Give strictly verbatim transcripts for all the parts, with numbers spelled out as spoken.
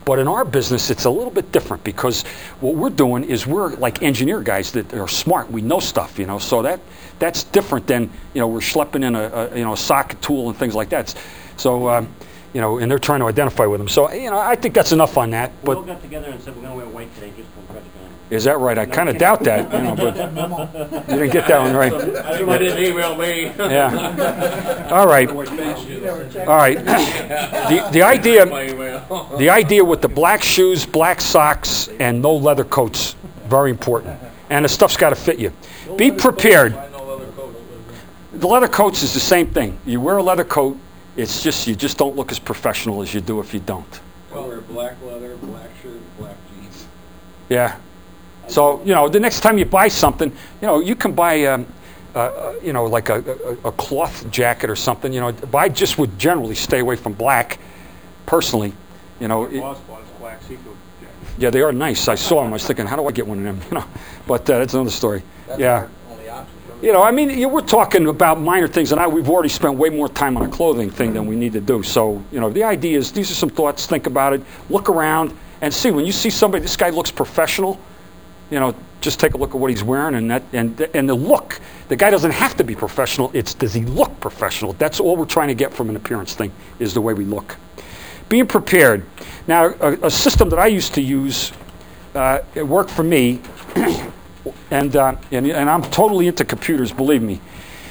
But in our business, it's a little bit different because what we're doing is we're like engineer guys that are smart. We know stuff, you know. So that that's different than, you know, we're schlepping in a, a you know a socket tool and things like that. So um, you know, and they're trying to identify with them. So you know, I think that's enough on that. We but all got together and said we're going to wear white today just for Project Honor. Is that right? I kind of doubt that, you know, but you didn't get that one right. I didn't email me. Yeah. All right. All right. The the idea the idea with the black shoes, black socks, and no leather coats, very important. And the stuff's got to fit you. Be prepared. The leather coats is the same thing. You wear a leather coat, it's just you just don't look as professional as you do if you don't. I wear black leather, black shirt, black jeans. Yeah. So, you know, the next time you buy something, you know, you can buy, um, uh, you know, like a, a, a cloth jacket or something, you know. But I just would generally stay away from black, personally. You know. It, black sequel jackets. Yeah, they are nice. I saw them. I was thinking, how do I get one of them? You know, but uh, that's another story. That's yeah. Only option. You know, I mean, you, we're talking about minor things, and I, we've already spent way more time on a clothing thing than we need to do. So, you know, the idea is these are some thoughts. Think about it. Look around and see. When you see somebody, this guy looks professional. You know, just take a look at what he's wearing, and that, and and the look. The guy doesn't have to be professional. It's does he look professional? That's all we're trying to get from an appearance thing is the way we look. Being prepared. Now, a, a system that I used to use, uh, it worked for me, and, uh, and and I'm totally into computers. Believe me.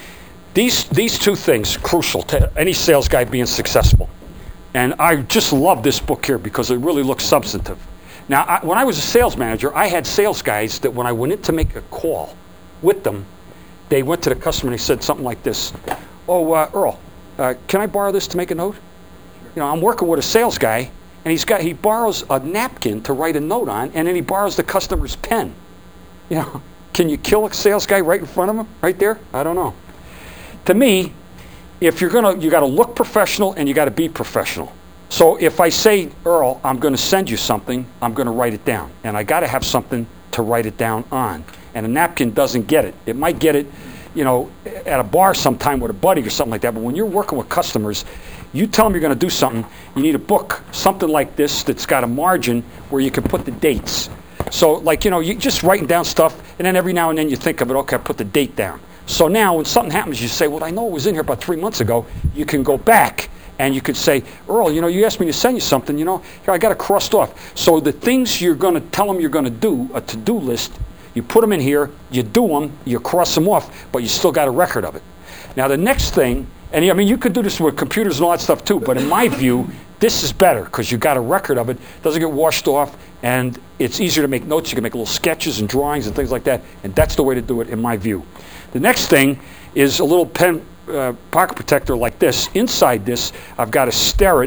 These these two things crucial to any sales guy being successful, and I just love this book here because it really looks substantive. Now, I, when I was a sales manager, I had sales guys that when I went in to make a call with them, they went to the customer and they said something like this. Oh, uh, Earl, uh, can I borrow this to make a note? You know, I'm working with a sales guy, and he's got he borrows a napkin to write a note on, and then he borrows the customer's pen. You know, can you kill a sales guy right in front of him, right there? I don't know. To me, if you're gonna, you got to look professional and you got to be professional. So if I say, Earl, I'm going to send you something, I'm going to write it down. And I got to have something to write it down on. And a napkin doesn't get it. It might get it, you know, at a bar sometime with a buddy or something like that. But when you're working with customers, you tell them you're going to do something, you need a book, something like this that's got a margin where you can put the dates. So like, you know, you just writing down stuff, and then every now and then you think of it, okay, I put the date down. So now when something happens, you say, well, I know it was in here about three months ago. You can go back. And you could say, Earl, you know, you asked me to send you something, you know, here, I got it crossed off. So the things you're going to tell them you're going to do, a to-do list, you put them in here, you do them, you cross them off, but you still got a record of it. Now the next thing, and I mean, you could do this with computers and all that stuff too, but in my view, this is better because you got a record of it, doesn't get washed off, and it's easier to make notes. You can make little sketches and drawings and things like that, and that's the way to do it in my view. The next thing is a little pen Uh, pocket protector like this. Inside this, I've got a Starrett,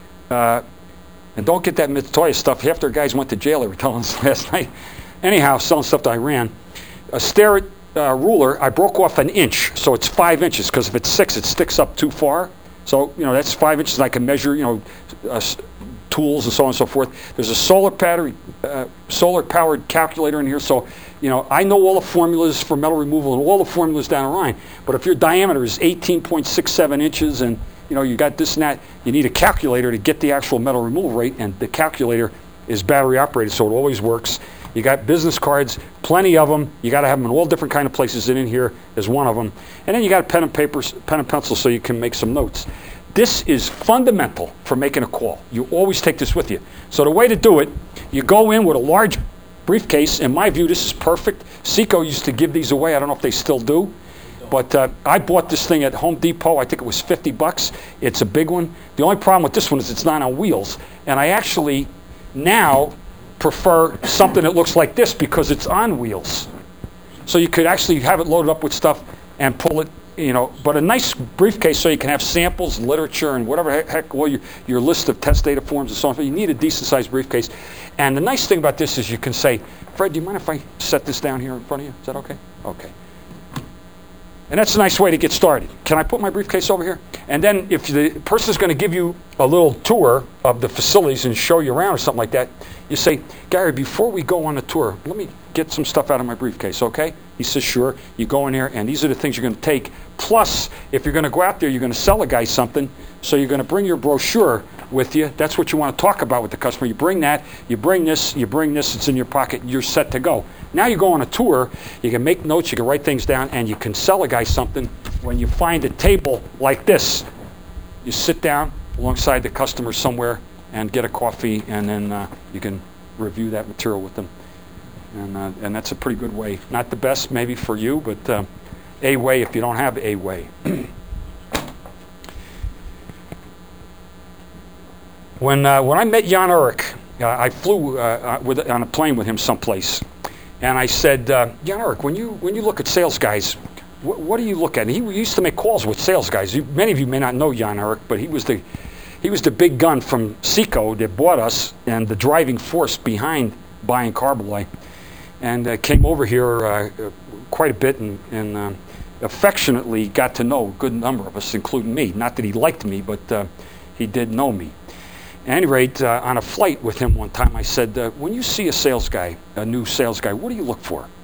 uh, and don't get that Mitoya stuff. Half their guys went to jail, they were telling us last night. Anyhow, selling stuff to Iran. A Starrett uh, ruler, I broke off an inch, so it's five inches, because if it's six, it sticks up too far. So, you know, that's five inches, and I can measure, you know, uh, tools and so on and so forth. There's a solar battery, uh, solar-powered calculator in here, so you know, I know all the formulas for metal removal and all the formulas down the line, but if your diameter is eighteen point six seven inches and, you know, you got this and that, you need a calculator to get the actual metal removal rate, and the calculator is battery operated, so it always works. You got business cards, plenty of them. You got to have them in all different kind of places, and in here is one of them. And then you got a pen and paper, pen and pencil, so you can make some notes. This is fundamental for making a call. You always take this with you. So the way to do it, you go in with a large briefcase. In my view, this is perfect. Seco used to give these away. I don't know if they still do. But uh, I bought this thing at Home Depot. I think it was fifty bucks. It's a big one. The only problem with this one is it's not on wheels. And I actually now prefer something that looks like this because it's on wheels. So you could actually have it loaded up with stuff and pull it, you know. But a nice briefcase so you can have samples, literature, and whatever heck, heck well, your, your list of test data forms and so on. You need a decent-sized briefcase. And the nice thing about this is you can say, Fred, do you mind if I set this down here in front of you? Is that okay? Okay. And that's a nice way to get started. Can I put my briefcase over here? And then if the person's going to give you a little tour of the facilities and show you around or something like that, you say, Gary, before we go on a tour, let me get some stuff out of my briefcase, okay? He says, sure. You go in there, and these are the things you're going to take. Plus, if you're going to go out there, you're going to sell a guy something, so you're going to bring your brochure with you. That's what you want to talk about with the customer. You bring that, you bring this, you bring this, it's in your pocket, you're set to go. Now you go on a tour, you can make notes, you can write things down, and you can sell a guy something. When you find a table like this, you sit down alongside the customer somewhere and get a coffee, and then uh, you can review that material with them. And, uh, and that's a pretty good way. Not the best maybe for you, but uh, a way if you don't have a way. When uh, when I met Jan Urik, uh, I flew uh, with, on a plane with him someplace, and I said, uh, Jan Urik, when you when you look at sales guys, wh- what do you look at? And he used to make calls with sales guys. You, many of you may not know Jan Urik, but he was the he was the big gun from Seco that bought us and the driving force behind buying Carboy, and uh, came over here uh, quite a bit and, and uh, affectionately got to know a good number of us, including me. Not that he liked me, but uh, he did know me. At any rate, uh, on a flight with him one time, I said, uh, when you see a sales guy, a new sales guy, what do you look for?